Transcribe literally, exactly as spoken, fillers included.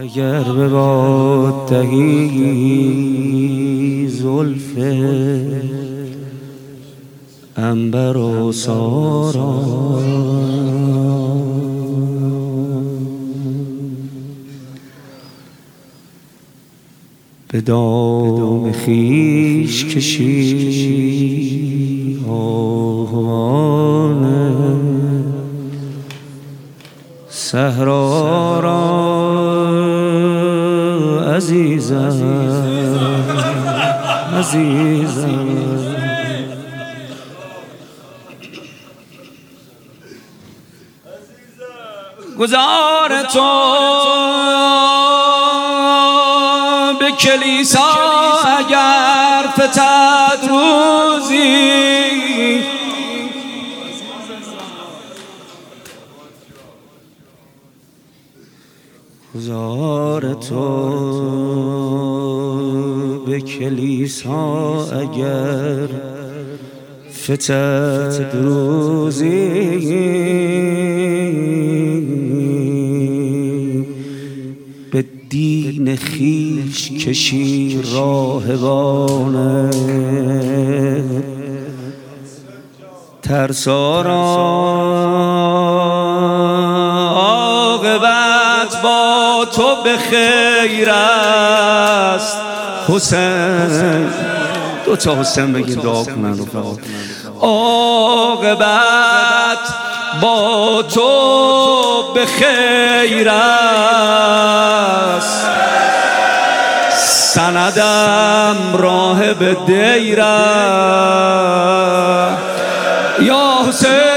اگر به باد دهی زلف عنبر و سارا، به دام خویش کشی آهوان صحرا را عزیزم عزیزم. گذار تو به کلیسا اگر فتد روزی، گذار تو به کلیسا اگر فتد روزی، به دین خویش کشی راهبان ترسا را، عاقبت با تو به خیر است حسین. دو تا حسین بگید دعا کنن رفقا. عاقبت با تو به خیر است، سندم راه به دیر است یا حسین.